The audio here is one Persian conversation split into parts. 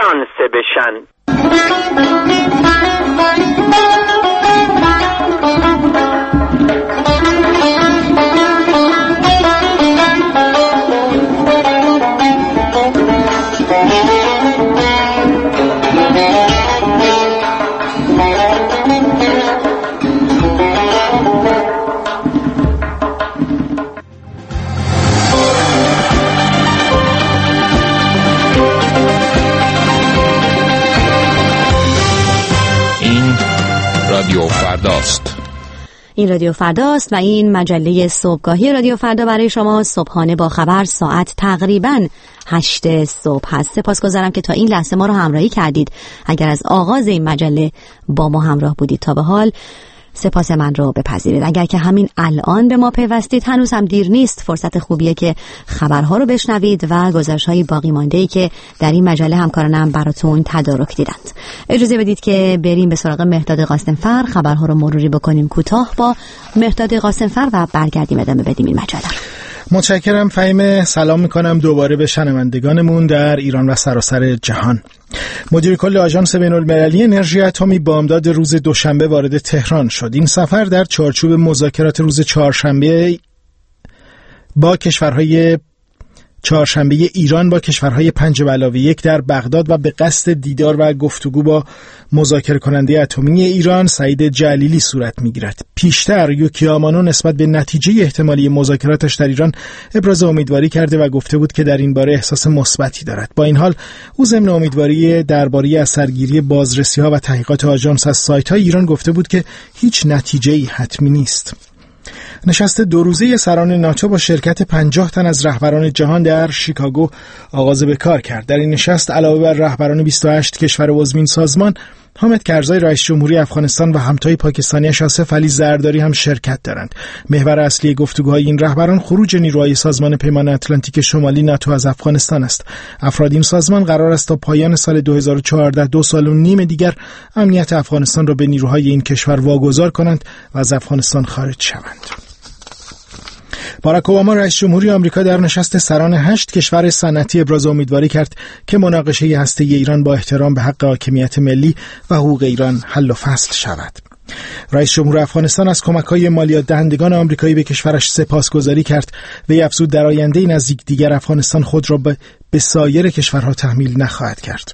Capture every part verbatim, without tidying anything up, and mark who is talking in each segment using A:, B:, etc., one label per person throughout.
A: فرانسه بشن.
B: رادیو فرداست.
C: این رادیو فرداست و این مجله صبحگاهی رادیو فردا برای شما صبحانه با خبر ساعت تقریباً هشت صبح هست. سپاسگزارم که تا این لحظه ما رو همراهی کردید. اگر از آغاز این مجله با ما همراه بودید تا به حال، سپاس من رو بپذیرید. اگر که همین الان به ما پیوستید، هنوز هم دیر نیست، فرصت خوبیه که خبرها رو بشنوید و گزارش‌های باقی مانده‌ای که در این مجله همکارانم براتون تدارک دیدند. اجازه بدید که بریم به سراغ مهداد قاسمفر، خبرها رو مروری بکنیم کوتاه با مهداد قاسمفر و برگردیم ادامه بدیم این مجله.
D: متشکرم فهیمه. سلام میکنم دوباره به شنوندگانمون در ایران و سراسر جهان. مدیر کل آژانس بین‌المللی انرژی اتمی بامداد روز دوشنبه وارد تهران شد. این سفر در چارچوب مذاکرات روز چهارشنبه با کشورهای چهارشنبه ایران با کشورهای پنج به علاوه یک در بغداد و به قصد دیدار و گفتگو با مذاکره کننده اتمی ایران سعید جلیلی صورت می‌گیرد. پیشتر یوکی آمانو نسبت به نتیجه احتمالی مذاکراتش در ایران ابراز امیدواری کرده و گفته بود که در این باره احساس مثبتی دارد. با این حال او ضمن امیدواری درباره اثرگیری بازرسی‌ها و تحقیقات آژانس از سایت‌های ایران گفته بود که هیچ نتیجه‌ای حتمی نیست. نشست دو روزه سران ناتو با شرکت پنجاه تن از رهبران جهان در شیکاگو آغاز به کار کرد. در این نشست علاوه بر رهبران بیست و هشت کشور عضو این سازمان، حامد کرزی رئیس جمهوری افغانستان و همتای پاکستانیش آصف علی زرداری هم شرکت دارند. محور اصلی گفتگوهای این رهبران خروج نیروهای سازمان پیمان اتلانتیک شمالی ناتو از افغانستان است. افراد این سازمان قرار است تا پایان سال دو هزار و چهارده، دو سال و نیم دیگر، امنیت افغانستان را به نیروهای این کشور واگذار کنند و از افغانستان خارج شوند. باراک اوباما رئیس جمهوری آمریکا در نشست سران هشت کشور صنعتی ابراز امیدواری کرد که مناقشه هسته‌ای ایران با احترام به حق حاکمیت ملی و حقوق ایران حل و فصل شود. رئیس جمهور افغانستان از کمک‌های مالیات دهندگان آمریکایی به کشورش سپاسگزاری کرد و افزود در آینده نزدیک دیگر افغانستان خود را به سایر کشورها تحمیل نخواهد کرد.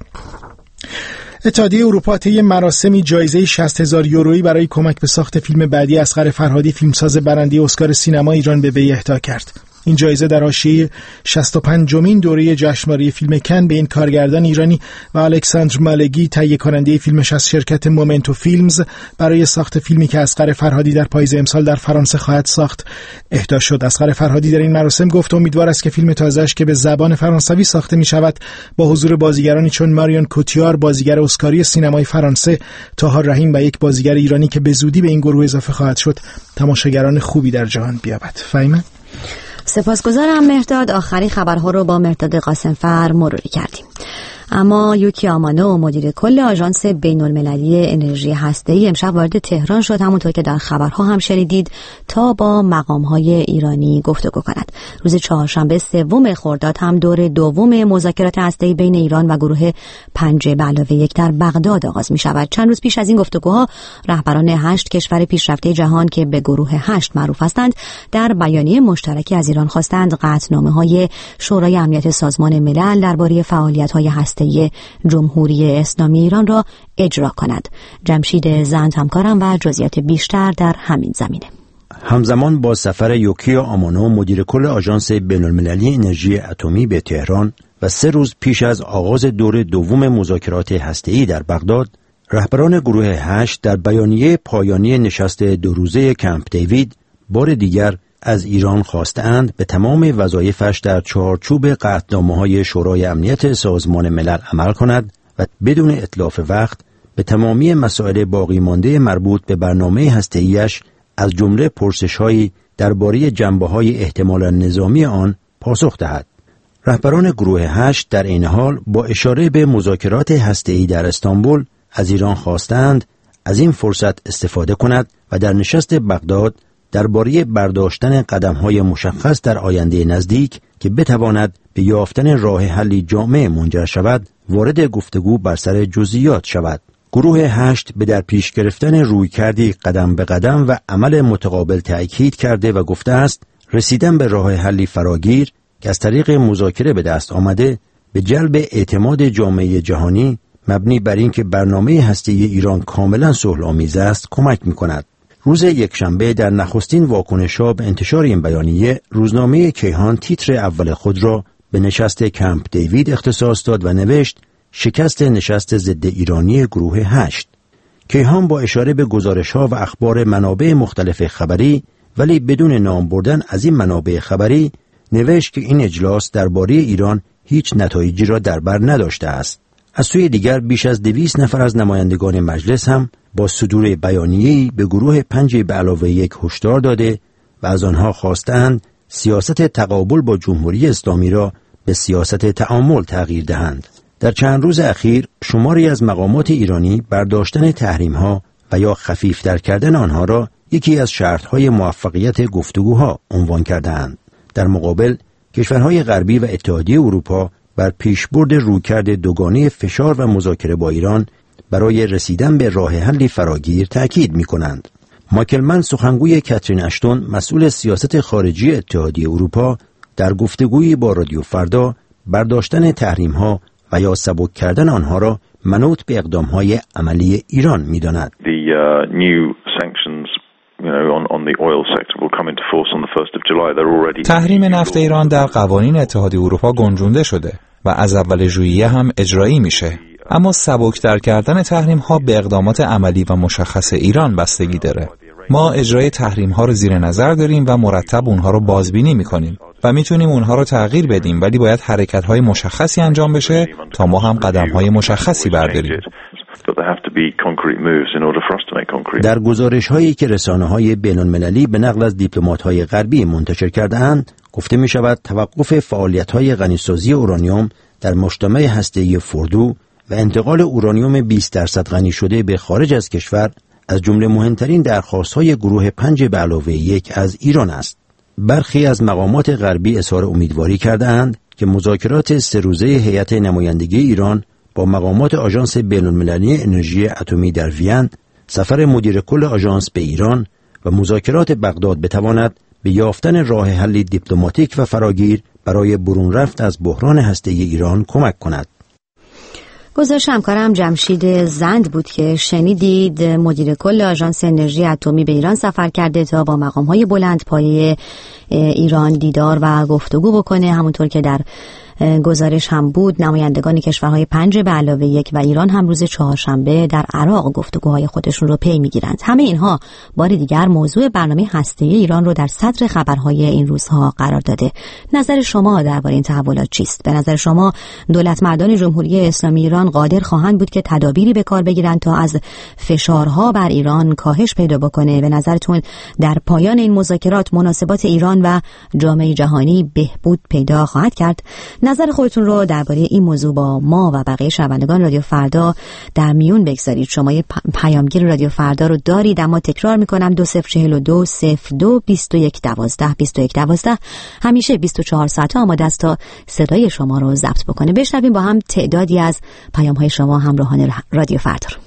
D: اتحادیه اروپا طی مراسمی جایزه شصت هزار یورویی برای کمک به ساخت فیلم بعدی اصغر فرهادی، فیلمساز برنده اسکار سینما ایران، به وی اهدا کرد. این جایزه در حاشیه شصت و پنجمین دوره جشنواره فیلم کن به این کارگردان ایرانی و الکساندر مالگی، تهیه کننده فیلمش از شرکت مومنتو فیلمز، برای ساخت فیلمی که اصغر فرهادی در پاییز امسال در فرانسه خواهد ساخت اهدا شد. اصغر فرهادی در این مراسم گفت امیدوار است که فیلم تازه‌اش که به زبان فرانسوی ساخته می شود با حضور بازیگرانی چون ماریون کوتیار، بازیگر اسکاری سینمای فرانسه، طاهر رحیم و یک بازیگر ایرانی که به زودی به این گروه اضافه خواهد شد، تماشاگران خوبی در جهان بیابد. فهیمه؟
C: سپاسگزارم مهداد. آخرین خبرها رو با مهداد قاسمفر مروری کردیم. اما یوکی آمانو مدیر کل آژانس بین‌المللی انرژی هسته‌ای امشب وارد تهران شد، همونطور که در خبرها هم شنیدید، تا با مقام‌های ایرانی گفتگو کند. روز چهارشنبه سوم خرداد هم دور دوم مذاکرات هسته‌ای بین ایران و گروه پنج به علاوه یک در بغداد آغاز می‌شود. چند روز پیش از این گفتگوها رهبران هشت کشور پیشرفته جهان که به گروه هشت معروف هستند در بیانیه مشترکی از ایران خواستند قطعنامه‌های شورای امنیت سازمان ملل درباره فعالیت‌های هسته‌ای جمهوری اسلامی ایران را اجرا کند. جمشید زند همکارم و جزئیات بیشتر در همین زمینه.
E: همزمان با سفر یوکی آمانو مدیر کل آژانس بین‌المللی انرژی اتمی به تهران و سه روز پیش از آغاز دور دوم مذاکرات هسته‌ای در بغداد، رهبران گروه هشت در بیانیه پایانی نشست دو روزه کمپ دیوید بار دیگر از ایران خواستند به تمام وظایفش در چارچوب قطعنامه‌های شورای امنیت سازمان ملل عمل کند و بدون اتلاف وقت به تمامی مسائل باقی مانده مربوط به برنامه هسته‌ایش از جمله پرسش‌هایی درباره جنبه‌های احتمالاً نظامی آن پاسخ دهد. رهبران گروه هشت در این حال با اشاره به مذاکرات هسته‌ای در استانبول از ایران خواستند از این فرصت استفاده کند و در نشست بغداد درباره برداشتن قدم‌های مشخص در آینده نزدیک که بتواند به یافتن راه حلی جامع منجر شود، وارد گفتگو بر سر جزئیات شود. گروه هشت به در پیش گرفتن رویکردی قدم به قدم و عمل متقابل تأکید کرده و گفته است رسیدن به راه حلی فراگیر که از طریق مذاکره به دست آمده به جلب اعتماد جامعه جهانی مبنی بر اینکه برنامه هسته‌ای ایران کاملا صلح‌آمیز است کمک می‌کند. روز یکشنبه در نخستین واکنش‌ها به انتشار این بیانیه، روزنامه کیهان تیتر اول خود را به نشست کمپ دیوید اختصاص داد و نوشت شکست نشست ضد ایرانی گروه هشت. کیهان با اشاره به گزارش‌ها و اخبار منابع مختلف خبری ولی بدون نام بردن از این منابع خبری نوشت که این اجلاس درباره ایران هیچ نتایجی را در بر نداشته است. از سوی دیگر بیش از دویست نفر از نمایندگان مجلس هم با صدور بیانیه‌ای به گروه پنج به علاوه یک هشدار داده و از آنها خواستند سیاست تقابل با جمهوری اسلامی را به سیاست تعامل تغییر دهند. در چند روز اخیر شماری از مقامات ایرانی برداشتن تحریم‌ها و یا خفیف‌تر کردن آنها را یکی از شرط‌های موفقیت گفتگوها عنوان کرده‌اند. در مقابل کشورهای غربی و اتحادیه اروپا بر پیشبرد رویکرد دوگانه فشار و مذاکره با ایران برای رسیدن به راه حلی فراگیر تأکید می‌کنند. مایکل من سخنگوی کاترین اشتون مسئول سیاست خارجی اتحادیه اروپا در گفتگویی با رادیو فردا برداشتن تحریم‌ها و یا سبک کردن آنها را منوط به اقدام‌های عملی ایران می‌داند.
A: تحریم نفت ایران در قوانین اتحادیه اروپا گنجونده شده و از اول ژوئیه هم اجرایی میشه. اما سبک‌تر کردن تحریم‌ها به اقدامات عملی و مشخص ایران بستگی داره. ما اجرای تحریم‌ها رو زیر نظر داریم و مرتب اونها رو بازبینی می‌کنیم و میتونیم اونها رو تغییر بدیم، ولی باید حرکت‌های مشخصی انجام بشه تا ما هم قدم‌های مشخصی برداریم.
E: در گزارش‌هایی که رسانه‌های بین‌المللی به نقل از دیپلمات‌های غربی منتشر کرده‌اند، گفته می‌شود توقف فعالیت‌های غنیسازی اورانیوم در مجتمع هسته‌ای فوردو و انتقال اورانیوم بیست درصد غنی شده به خارج از کشور از جمله مهمترین درخواست‌های گروه پنج به علاوه یک از ایران است. برخی از مقامات غربی اظهار امیدواری کرده‌اند که مذاکرات سه روزه هیئت نمایندگی ایران با مقامات آژانس بین‌المللی انرژی اتمی در وین، سفر مدیر کل آژانس به ایران و مذاکرات بغداد بتواند به یافتن راه حلی دیپلماتیک و فراگیر برای برون رفت از بحران هسته‌ای ایران کمک کند.
C: گزارش همکارم جمشید زند بود که شنیدید. مدیر کل آژانس انرژی اتمی به ایران سفر کرده تا با مقام‌های بلند پایه ایران دیدار و گفتگو بکنه. همونطور که در گزارش هم بود، نمایندگان کشورهای پنج به علاوه یک و ایران هم روز چهارشنبه در عراق گفتگوهای خودشون رو پی میگیرند. همه اینها بار دیگر موضوع برنامه هسته‌ای ایران رو در صدر خبرهای این روزها قرار داده. نظر شما درباره این تحولات چیست؟ به نظر شما دولت مردان جمهوری اسلامی ایران قادر خواهند بود که تدابیری به کار بگیرند تا از فشارها بر ایران کاهش پیدا بکنه؟ به نظرتون در پایان این مذاکرات مناسبات ایران و جامعه جهانی بهبود پیدا خواهد کرد؟ نظر خودتون رو درباره این موضوع با ما و بقیه شنوندگان رادیو فردا در میون بگذارید. شماره پیامگیر رادیو فردا رو دارید، اما تکرار میکنم دو صفر چهل و دو صفر دو بیست و یک دوازده بیست و یک دوازده همیشه بیست و چهار ساعته آماده است تا صدای شما رو ضبط بکنه. بشنویم با هم تعدادی از پیام‌های شما همراهان رادیو فردا رو.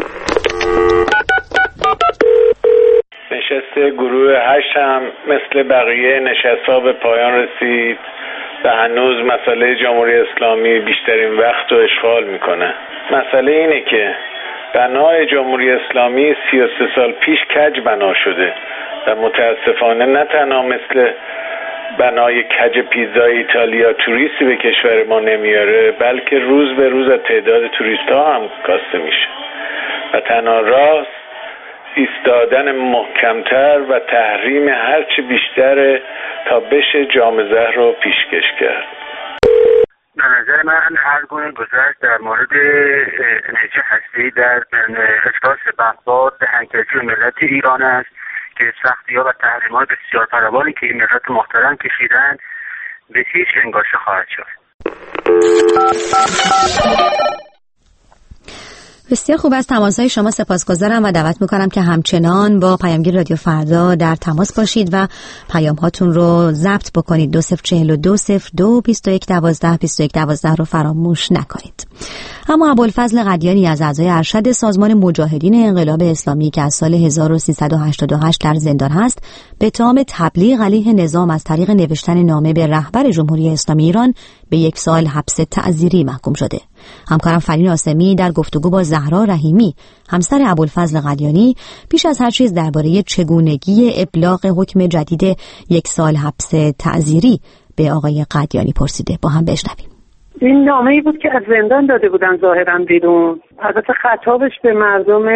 F: نشست گروه هشت هم مثل بقیه نشست‌ها به پایان رسید و هنوز مسئله جمهوری اسلامی بیشترین وقت رو اشغال میکنه. مسئله اینه که بنای جمهوری اسلامی سی و سه سال پیش کج بنا شده و متاسفانه نه تنها مثل بنای کج پیزای ایتالیا توریستی به کشور ما نمیاره، بلکه روز به روز از تعداد توریست ها هم کاسته میشه و تنها راست ایستادن محکمتر و تحریم هرچی بیشتر تا بشه جام زهر رو پیشکش کرد.
G: به نظر من هر گونه گذشت در مورد انرژی هسته‌ای در اجلاس بغداد به هنگفتی ملت ایران است که سختی‌ها و تحریم‌های بسیار فراوانی که این ملت محترم کشیدن به هیچ انگاشته خواهد شد.
C: بسیار خوب، از تماس‌های شما سپاسگزارم و دعوت می‌کنم که همچنان با پیامگیر رادیو فردا در تماس باشید و پیام‌هاتون رو ضبط بکنید. دو صفر چهل و دو صفر دو بیست و یک دوازده بیست و یک دوازده رو فراموش نکنید. اما ابوالفضل قدیانی از اعضای ارشد سازمان مجاهدین انقلاب اسلامی که از سال هزار و سیصد و هشتاد و هشت در زندان هست، به اتهام تبلیغ علیه نظام از طریق نوشتن نامه به رهبر جمهوری اسلامی ایران به یک سال حبس تعزیری محکوم شده. همکارم فرین آسمی در گفتگو با زهرا رحیمی، همسر ابوالفضل قدیانی، پیش از هر چیز درباره چگونگی ابلاغ حکم جدید یک سال حبس تعزیری به آقای قدیانی پرسیده. با هم بشنویم.
H: این نامه‌ای بود که از زندان داده بودن ظاهراً بیرون. البته خطابش به مردم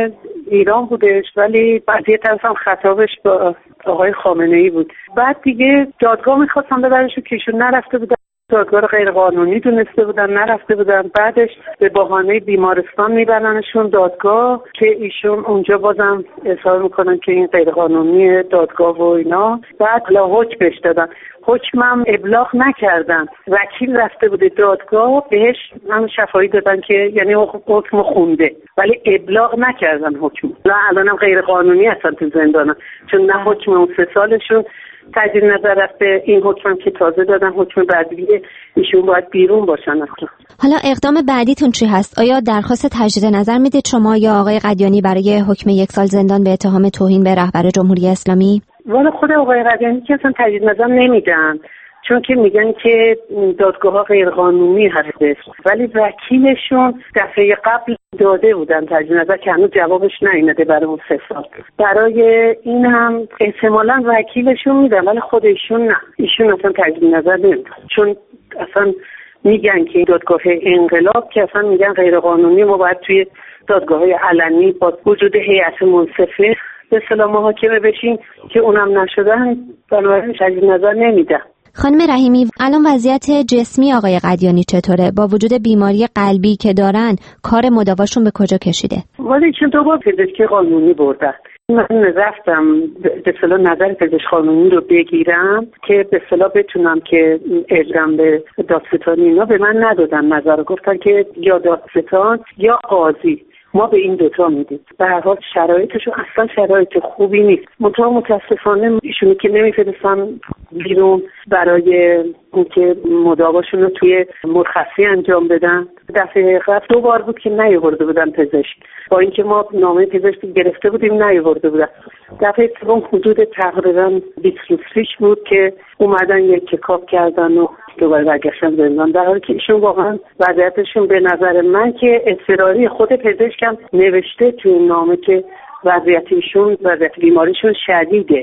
H: ایران بودش، ولی بعد یه طرف هم خطابش به آقای خامنه‌ای بود. بعد دیگه دادگاه می‌خواستن ببرنشون که ایشون نرفته بودن، دادگاه غیر قانونی دونسته بودن، نرفته بودن. بعدش به بهانه بیمارستان میبرنشون دادگاه که ایشون اونجا بازم اظهار میکنن که این غیر قانونی دادگاه و اینا. بعد لا حکم بهش دادن، حکمم ابلاغ نکردن. وکیل رفته بوده دادگاه، بهش هم شفاهی دادن که یعنی حکم خونده، ولی ابلاغ نکردن حکم. نه الانم غیر قانونی هستن تو زندان، چون نه حکم اون سه سالشون تجدید نظر رفته، این حکم که تازه دادن حکم بعدی ایشون باید بیرون باشن اصلا.
I: حالا اقدام بعدیتون چی هست؟ آیا درخواست تجدید نظر میدید شما یا آقای قدیانی برای حکم یک سال زندان به اتهام توهین به رهبر جمهوری اسلامی؟
H: والا خود آقای قدیانی که اصلا تجدید نظر نمیدن، چون که میگن که دادگاه ها غیر قانونی هستش، ولی وکیلشون دفعه قبل داده بودن تجدید نظر که هنوز جوابش نیامده برای اون سه سال. برای این هم احتمالاً وکیلشون میدن، ولی خود ایشون نه، ایشون اصلا تجدید نظر نمیدن، چون اصلا میگن که دادگاه انقلاب که اصلا میگن غیر قانونی، ما باید توی دادگاه های علنی با وجود هیئت منصفه به اصطلاح محاکمه بشیم که اونم نشدن، بنابراین تجدید نظر نمیدن.
I: خانم رحیمی، الان وضعیت جسمی آقای قدیانی چطوره؟ با وجود بیماری قلبی که دارن کار مداواشون به کجا کشیده؟
H: ولی چون دو بار پزشکی قانونی بردن. من رفتم به اصطلاح نظر پزشک قانونی رو بگیرم که به اصطلاح بتونم که اعلام به دادستان اینا، به من ندادن نظر رو، گفتن که یا دادستان یا قاضی، ما به این دوتا میدیم. به هر حال شرایطشون اصلا شرایط خوبی نیست. منتها متاسفانه ایشونی که نمیفرستن بیرون برای اینکه مداواشون رو توی مرخصی انجام بدن. دفعه قبل دو بار بود که نیاورده بودن پزشک، با اینکه ما نامه پزشکی گرفته بودیم نیاورده بودن. دفعه سوم حدود تقریبا بیست روز پیش بود که اومدن یک چکاپ کردن و دوباره برگشتن زندان، در حالی که ایشون واقعا وضعیتشون به نظر من که اضطراری، خود پزشکم نوشته توی این نامه که وضعیت ایشون وضعیت بیماریشون شدیده.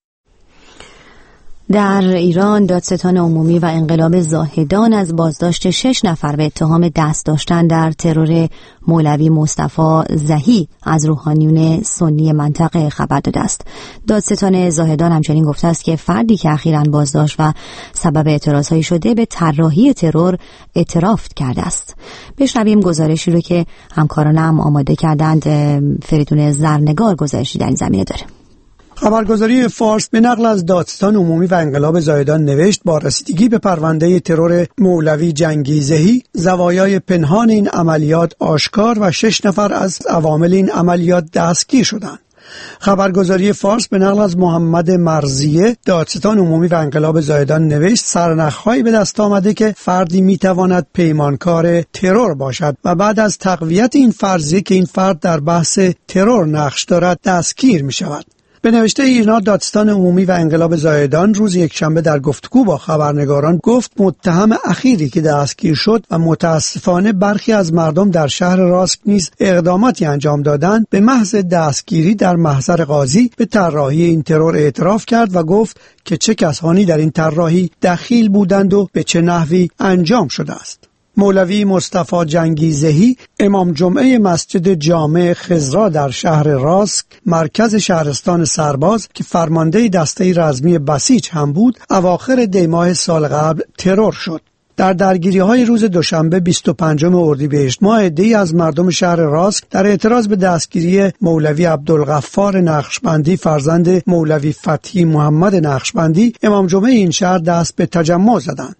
C: در ایران دادستان عمومی و انقلاب زاهدان از بازداشت شش نفر به اتهام دست داشتن در ترور مولوی مصطفی زهی از روحانیون سنی منطقه خبر داده است. دادستان زاهدان همچنین گفته است که فردی که اخیراً بازداشت و سبب اعتراضهایی شده به طراحی ترور اعتراف کرده است. بشنویم گزارشی رو که همکارانم آماده کردند. فریدون زرنگار گزارشی در این زمینه داره.
J: خبرگزاری فارس به نقل از دادستان عمومی و انقلاب زاهدان نوشت با رسیدگی به پرونده ترور مولوی جنگی زهی، زوایای پنهان این عملیات آشکار و شش نفر از عوامل این عملیات دستگیر شدند. خبرگزاری فارس به نقل از محمد مرزیه، دادستان عمومی و انقلاب زاهدان نوشت سرنخ‌هایی به دست آمده که فردی میتواند پیمانکار ترور باشد و بعد از تقویت این فرضیه که این فرد در بحث ترور نقش دارد دستگیر می شود. به نوشته ایرنا دادستان عمومی و انقلاب زاهدان روز یکشنبه در گفتگو با خبرنگاران گفت متهم اخیری که دستگیر شد و متاسفانه برخی از مردم در شهر راسک نیز اقداماتی انجام دادند، به محض دستگیری در محضر قاضی به طراحی این ترور اعتراف کرد و گفت که چه کسانی در این طراحی دخیل بودند و به چه نحوی انجام شده است. مولوی مصطفی جنگی زهی، امام جمعه مسجد جامع خضرا در شهر راسک، مرکز شهرستان سرباز که فرمانده دسته رزمی بسیج هم بود، اواخر دی ماه سال قبل ترور شد. در درگیری‌های روز دوشنبه بیست و پنجم اردیبهشت ماه عده‌ای از مردم شهر راسک در اعتراض به دستگیری مولوی عبدالغفار نقشبندی فرزند مولوی فتحی محمد نقشبندی، امام جمعه این شهر دست به تجمع زدند.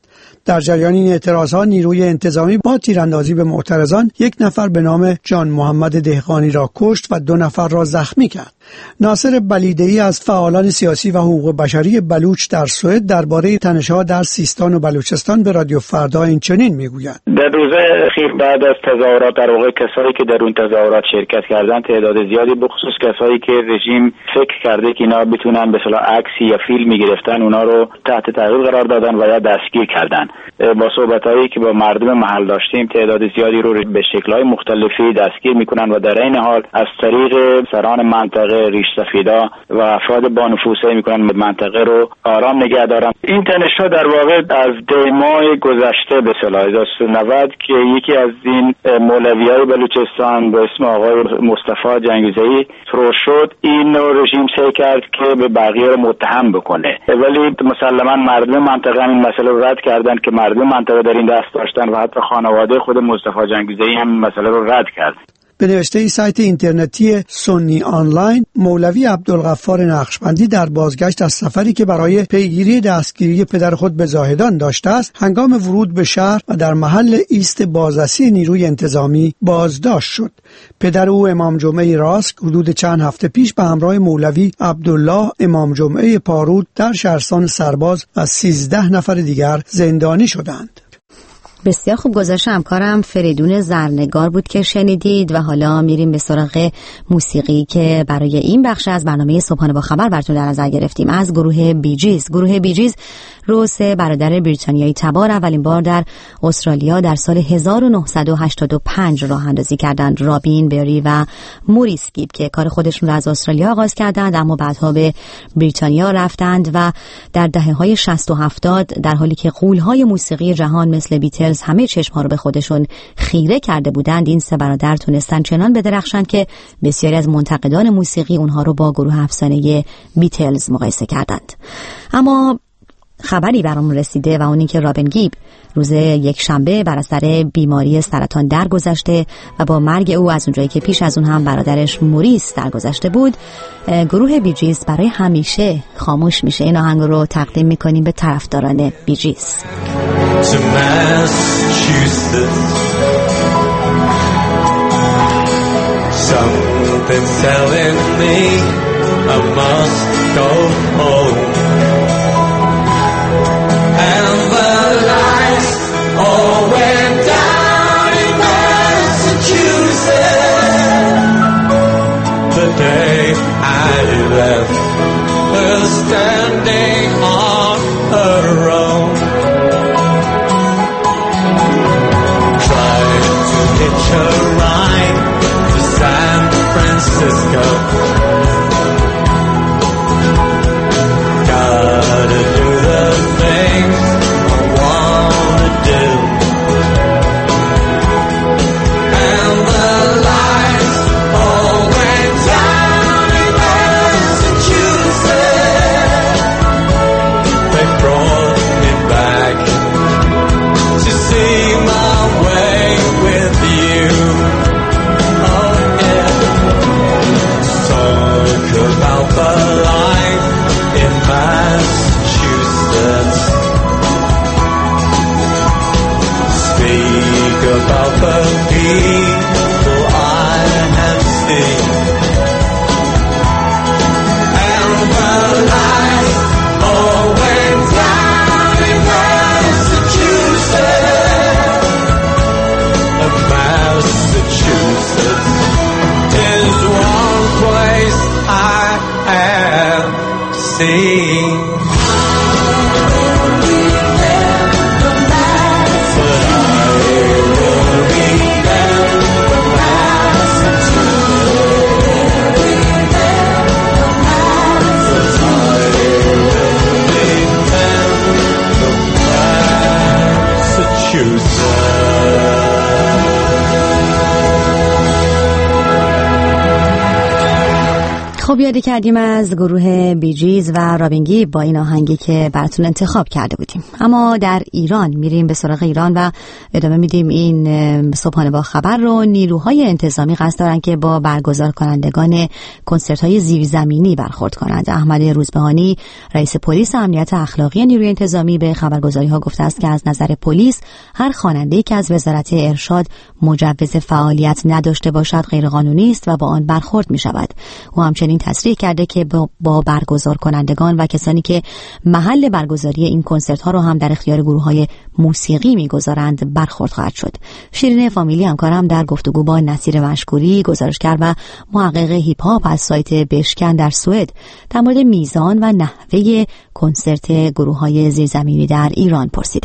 J: در جریان این اعتراضها نیروی انتظامی با تیراندازی به معترضان یک نفر به نام جان محمد دهقانی را کشت و دو نفر را زخمی کرد. ناصر بلیده‌ای از فعالان سیاسی و حقوق بشری بلوچ در سوئد درباره تنش‌ها در سیستان و بلوچستان به رادیو فردا این چنین میگوید:
K: در روزهای اخیر بعد از تظاهرات در واقع کسایی که در اون تظاهرات شرکت کردن تعداد زیادی به خصوص کسایی که رژیم فکر کرده که اینا بتونن به اصطلاح عکسی یا فیلمی گرفتن اونا رو تحت تعقیب قرار دادن و یا دستگیر کردن. با صحبتایی که با مردم محل داشتیم تعداد زیادی رو به شکل‌های مختلفی دستگیر میکنن و در این حال از طریق سران منطقه ریش سفیدا و افراد با نفوذ میکنن منطقه رو آرام نگه دارن. این تنش‌ها در واقع از دی ماه گذشته به اصطلاح هزار و سیصد و نود که یکی از این مولویای بلوچستان به اسم آقای مصطفی جنگیزه‌ای فروش شد، این رژیم سعی کرد که به بقیه رو متهم بکنه، ولی مسلما مردم منطقه این مسئله رو رد کردن که مردم منطقه در این دست داشتن و حتی خانواده خود مصطفی جنگیزه‌ای هم مسئله رو رد کرد.
J: به نوشته سایت اینترنتی سنی آنلاین، مولوی عبدالغفار نقشبندی در بازگشت از سفری که برای پیگیری دستگیری پدر خود به زاهدان داشته است، هنگام ورود به شهر و در محل ایست بازرسی نیروی انتظامی بازداشت شد. پدر او امام جمعه راست حدود چند هفته پیش به همراه مولوی عبدالله امام جمعه پارود در شهرستان سرباز و سیزده نفر دیگر زندانی شدند.
C: بسیار خوب. گزارش همکارم فریدون زرنگار بود که شنیدید و حالا میریم به سراغ موسیقی که برای این بخش از برنامه صبحانه با خبر براتون در نظر گرفتیم از گروه بیجیز. گروه بیجیز رو سه برادر بریتانیایی تبار اولین بار در استرالیا در سال هزار و نهصد و هشتاد و پنج راه اندازی کردند. رابین، بری و موریس گیب که کار خودشون رو از استرالیا آغاز کردند اما بعدها به بریتانیا رفتند و در دهه‌های شصت و هفتاد در حالی که غول‌های موسیقی جهان مثل بیتلز همه چشم‌ها رو به خودشون خیره کرده بودند، این سه برادر تونستن چنان بدرخشند که بسیاری از منتقدان موسیقی اونها رو با گروه افسانه بیتلز مقایسه کردند. اما خبری برامون رسیده و اون این که رابین گیب روز یک شنبه بر اثر بیماری سرطان درگذشته و با مرگ او از اونجایی که پیش از اون هم برادرش موریس درگذشته بود، گروه بیجیز برای همیشه خاموش میشه. این آهنگ رو تقدیم میکنیم به طرفداران بیجیز.
L: Something's telling me I must go home. And the lights all went down in Massachusetts the day I left her standing on her own. Tried to hitch a ride to San Francisco,
C: خب یادی کردیم از گروه بیجیز و رابینگی با این آهنگی که براتون انتخاب کرده بودیم. اما در ایران میریم به سراغ ایران و ادامه میدیم این صبحانه با خبر رو. نیروهای انتظامی قصد دارن که با برگزار کنندگان کنسرت‌های زیرزمینی برخورد کنند. احمد روزبهانی رئیس پلیس امنیت اخلاقی نیروی انتظامی به خبرگزاری‌ها گفته است که از نظر پلیس هر خواننده‌ای که از وزارت ارشاد مجوز فعالیت نداشته باشد غیرقانونی است و با آن برخورد می‌شود. او همچنین تصریح کرده که با برگزار کنندگان و کسانی که محل برگزاری این کنسرت ها رو هم در اختیار گروه های موسیقی میگذارند برخورد خواهد شد. شیرین فامیلی همکارم در گفتگو با نصیر مشکوری گزارشگر و محقق هیپ هاپ از سایت بشکن در سوئد در مورد میزان و نحوه کنسرت گروه های زیرزمینی در ایران پرسیده.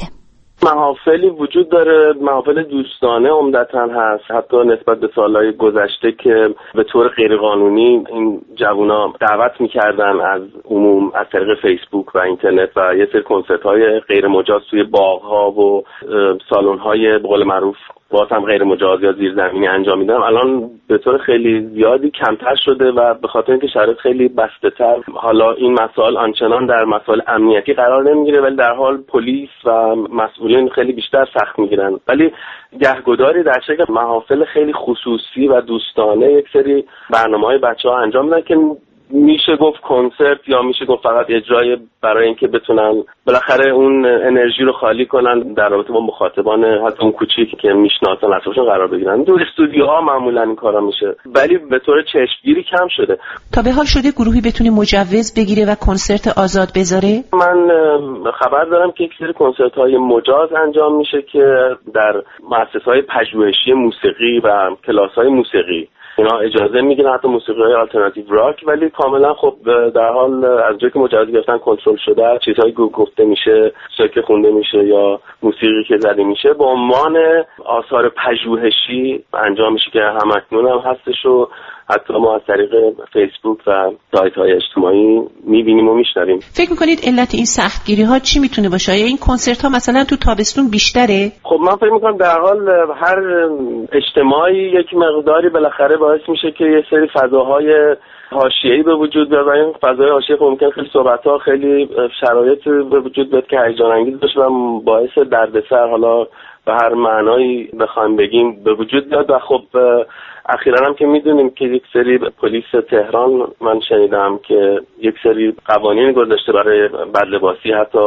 M: محافلی وجود داره، محافل دوستانه عمدتاً هست، حتی نسبت به سالهای گذشته که به طور غیرقانونی این جوونا دعوت میکردن از عموم از طریق فیسبوک و اینترنت و یه سری کنسرت‌های غیر مجاز توی باغ‌ها و سالن‌های به قول معروف باز هم غیر مجاز یا زیرزمینی انجام میدن. الان به طور خیلی زیادی کمتر شده و به خاطر اینکه شرایط خیلی بسته‌تر، حالا این مسائل آنچنان در مسائل امنیتی قرار نمیگیره ولی در حال پلیس و مسئولین خیلی بیشتر سخت میگیرن. ولی گهگداری در شکل محافل خیلی خصوصی و دوستانه یک سری برنامه‌های بچه‌ها انجام میدن که میشه گفت کنسرت یا میشه گفت فقط اجرای برای اینکه بتونن بالاخره اون انرژی رو خالی کنن در رابطه با مخاطبان حتی اون کوچیکی که میشناسن اطرافشون قرار بگیرن. تو استودیوها معمولا این کارا میشه ولی به طور چشمگیری کم شده.
N: تا به حال شده گروهی بتونه مجوز بگیره و کنسرت آزاد بذاره؟
M: من خبر دارم که یک سری کنسرت‌های مجاز انجام میشه که در مؤسسه‌های پژوهشی موسیقی و کلاس‌های موسیقی اینا اجازه میگیرن، حتی موسیقی‌های آلترناتیو راک، ولی کاملا خب در حال از جایی که مجوز گرفتن کنترل شده، چیزهایی گفته میشه، چیزایی که خونده میشه یا موسیقی که زده میشه با عنوان آثار پژوهشی انجام میشه که همکنون هم هستش و حتی ما از طریق فیسبوک و سایت‌های اجتماعی می‌بینیم و می‌شنویم.
N: فکر می‌کنید علت این سختگیری‌ها چی میتونه باشه؟ آیا این کنسرت‌ها مثلا تو تابستون بیشتره؟
M: خب من فکر می‌کنم در حال هر اجتماعی یک مقداری بالاخره باعث میشه که یه سری فضاهای حاشیه‌ای به وجود بیاد و این فضای حاشیه ممکن خیلی صحبت‌ها خیلی شرایط به وجود بیاد که هیجان انگیز باشه و باعث دردسر حالا به هر معنایی بخوایم بگیم به وجود بیاد. و خب اخیراً هم که میدونیم که یک سری پلیس تهران من شنیدم که یک سری قوانین گذاشته برای بدلباسی، حتی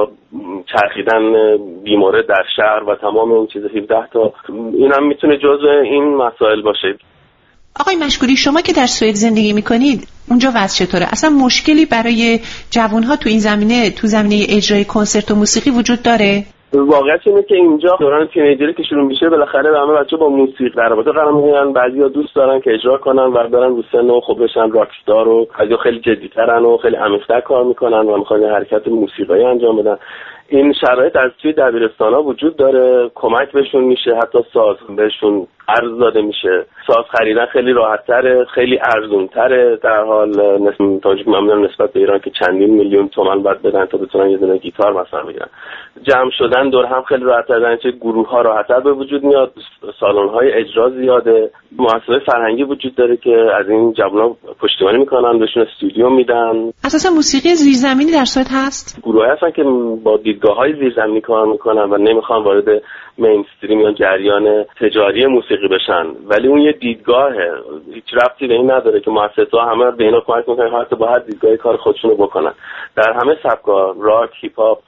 M: چرخیدن بیمورد در شهر و تمام اون چیز هفده تا، این هم میتونه جزء این مسائل باشه.
N: آقای مشکوری، شما که در سوئد زندگی میکنید اونجا وضع چطوره؟ اصلا مشکلی برای جوانها تو این زمینه تو زمینه اجرای کنسرت و موسیقی وجود داره؟
M: واقعیت اینه که اینجا دوران تینیجری که شروع میشه بالاخره همه بچه با موسیقی در رابطه قرار میگیرن. بعضیا دوست دارن که اجرا کنن و برن رو سن و خب بشن راکستار و بعضیا خیلی جدی‌ترن و خیلی عمیق‌تر کار میکنن و میخوان حرکت موسیقایی انجام بدن. این شرایط از توی دبیرستان‌ها وجود داره، کمک بهشون میشه، حتی ساز بهشون ارز داده میشه. ساز خریدن خیلی راحت‌تره، خیلی ارزون‌تره در حال نسبت تاجیک ممنون نسبت به ایران که چندین میلیون تومان باید بدن تا بتونن یه دونه گیتار مثلا بگیرن. جمع شدن دور هم خیلی راحت‌تر، در چه گروه‌ها راحت‌تر به وجود میاد، سالن‌های اجرا زیاده، مؤسسات فرهنگی وجود داره که از این جوونا پشتیبانی میکنن، بهشون استودیو میدن.
N: اساسا موسیقی زیرزمینی در سوئد هست؟
M: گروه‌هایی هستن که با دیدگاه‌های زیرزمینی کار میکنن و نمیخوان وارد مینستریم یا جریان تجاری موسیقی بشن، ولی اون یه دیدگاهه، هیچ ربطی به این نداره که مؤسسه‌ها همه به اینا کمک میکنن حتی با هر دیدگاهی کار خودشونو بکنن در همه سبک‌ها، راک، هیپ هاپ.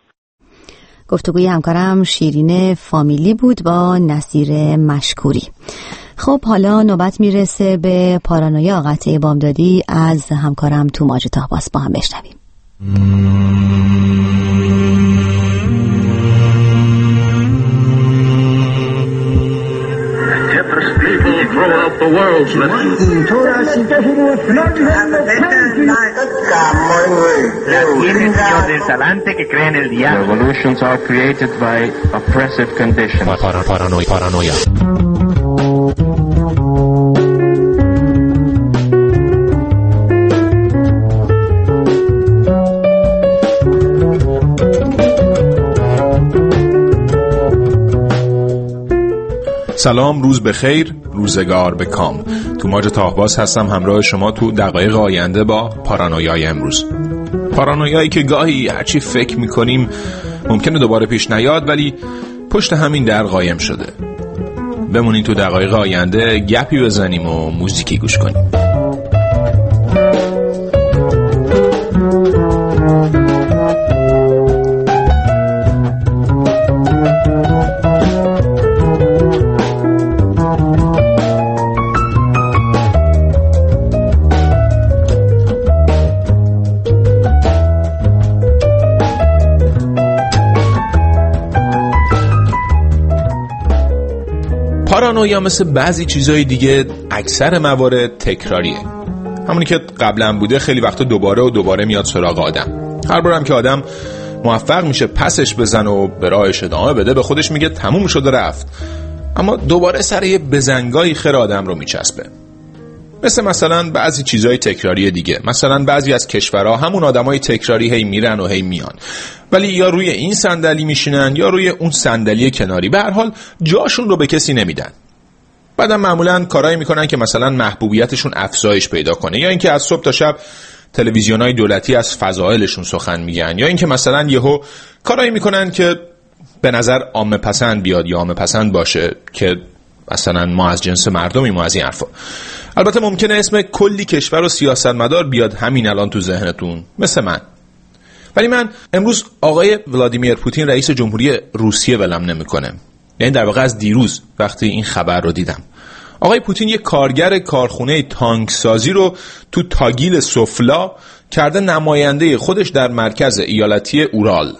C: گفتگوی همکارم شیرین فامیلی بود با نصیر مشکوری. خب حالا نوبت میرسه به پارانویا قطعه بامدادی از همکارم توماج تاهباس، با هم بشنویم.
B: Revolutions are created by oppressive conditions. Paranoia. Paranoia.
O: سلام، روز بخیر. روزگار به کام. توماج تاهباز هستم همراه شما تو دقایق آینده با پارانویای امروز. پارانویایی که گاهی هرچی فکر میکنیم ممکنه دوباره پیش نیاد، ولی پشت همین در قایم شده. بمونین تو دقایق آینده گپی بزنیم و موزیکی گوش کنیم. پارانویا مثل بعضی چیزهای دیگه اکثر موارد تکراریه. همونی که قبلا بوده خیلی وقتا دوباره و دوباره میاد سراغ آدم. هر بارم که آدم موفق میشه پسش بزنه و به راهش ادامه بده، به خودش میگه تموم شد رفت، اما دوباره سر یه بزنگایی خیر آدم رو میچسبه. مثل مثلا بعضی چیزهای تکراری دیگه. مثلا بعضی از کشورها همون آدمای تکراری هی میرن و هی میان، ولی یا روی این صندلی میشینن یا روی اون صندلی کناری. به هر حال جاشون رو به کسی نمیدن. بعدم معمولا کارایی میکنن که مثلا محبوبیتشون افزایش پیدا کنه، یا اینکه از صبح تا شب تلویزیونای دولتی از فضائلشون سخن میگن، یا اینکه مثلا یهو کارایی میکنن که به نظر عامه پسند بیاد یا عامه پسند باشه، که مثلا ما از جنس مردمیم و از این حرفا. البته ممکنه اسم کلی کشور و سیاستمدار بیاد همین الان تو ذهنتون، مثل من. ولی من امروز آقای ولادیمیر پوتین رئیس جمهوری روسیه ولم نمیکنه. یعنی در واقع از دیروز وقتی این خبر رو دیدم، آقای پوتین یک کارگر کارخونه تانکسازی رو تو تاگیل سوفلا کرده نماینده خودش در مرکز ایالتی اورال.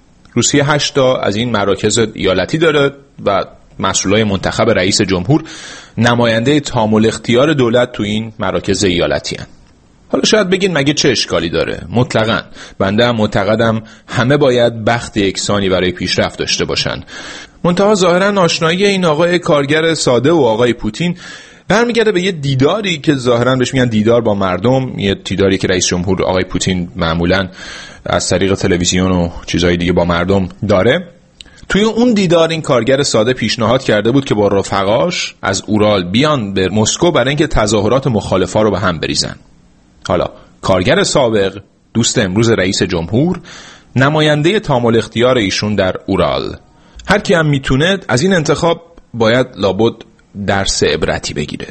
O: روسیه هشت تا از این مراکز ایالتی داره و مسئولای منتخب رئیس جمهور نماینده تام الاختیار دولت تو این مراکز ایالتی هن. حالا شاید بگین مگه چه اشکالی داره؟ مطلقاً. بنده هم معتقدم همه باید بخت یکسانی برای پیشرفت داشته باشن. منتها ظاهراً آشنایی این آقای کارگر ساده و آقای پوتین برمیگرده به یه دیداری که ظاهراً بهش میگن دیدار با مردم، یه دیداری که رئیس جمهور آقای پوتین معمولاً از طریق تلویزیون و چیزهای دیگه با مردم داره. توی اون دیدار این کارگر ساده پیشنهاد کرده بود که با رفقاش از اورال بیان به مسکو برای اینکه تظاهرات مخالفا رو به هم بریزن. حالا کارگر سابق، دوست امروز رئیس جمهور، نماینده تام الاختیار ایشون در اورال. هر کی هم میتونه از این انتخاب باید لابد درس عبرتی بگیره.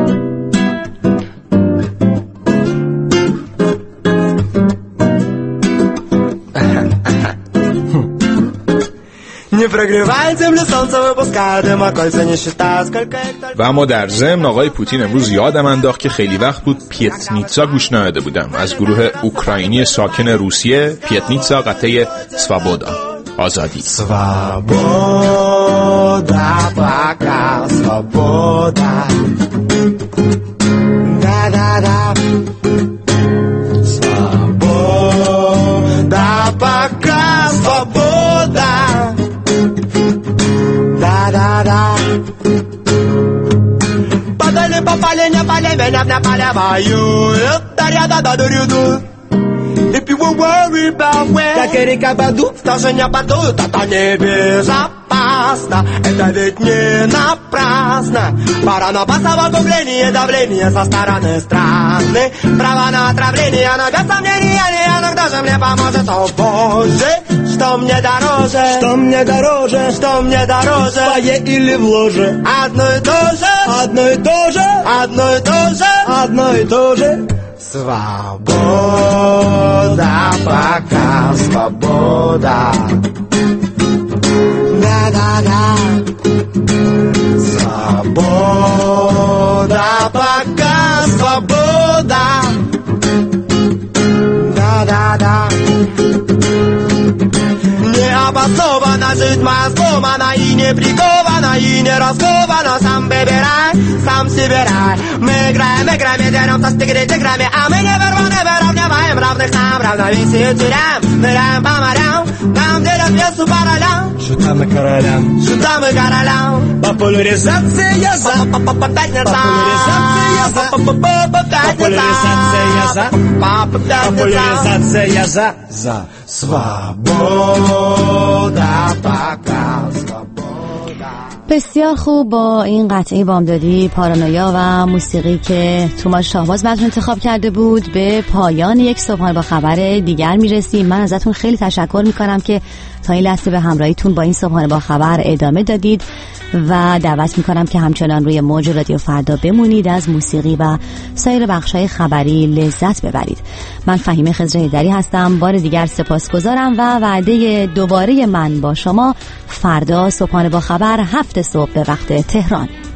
O: و اما در ضمن آقای پوتین امروز یادم انداخت که خیلی وقت بود پیتنیتسا گوش نداده بودم، از گروه اوکراینی ساکن روسیه. پیتنیتسا قطعه سوابودا، آزادی. سوابودا پاکا سوابودا دا دا دا سوابودا پاکا سوابودا da da da. Падали попали не пали меня не поливают. Да ряда да дурю. If you were worried about where как река падут, тоже не падут, это небезопасно. Это ведь не напрасно. Пора на пасово губление, давление со стороны страны. Право на отравление, но без сомнения, но кто же мне поможет? О боже, что мне дороже? Что мне дороже? Что мне дороже? В фойе или в ложе? Одно и то же, одно и то же, одно и то же, одно и то же. Свобода, пока свобода. Да-да-да. Свобода, пока свобода. Да-да-да. Не обоснована жить мозгована и не прикована, и не раскована. Сам выбирай, сам себе рай. Мы играем, играем, и деремся с тиграми, а мы не выравниваем равных нам равновесие теряем. Ныряем по морям, нам делят лесу по ролям. Шута мы королям, шута мы королям. Популяризация за, популяризация за, популяризация за, популяризация за, за свобода, пока свобода.
C: بسیار خوب. با این قطعه بامدادی پارانویا و موسیقی که توماس شاهباز براتون انتخاب کرده بود به پایان یک صبحانه با خبر دیگر میرسیم. من ازتون خیلی تشکر میکنم که تا این لحظه به همراهیتون با این صبحانه با خبر ادامه دادید و دعوت میکنم که همچنان روی موج رادیو فردا بمونید، از موسیقی و سایر بخشای خبری لذت ببرید. من فهیمه خضر هیدری هستم. بار دیگر سپاسگزارم و وعده دوباره من با شما فردا صبحانه با خبر هفت صبح به وقت تهران.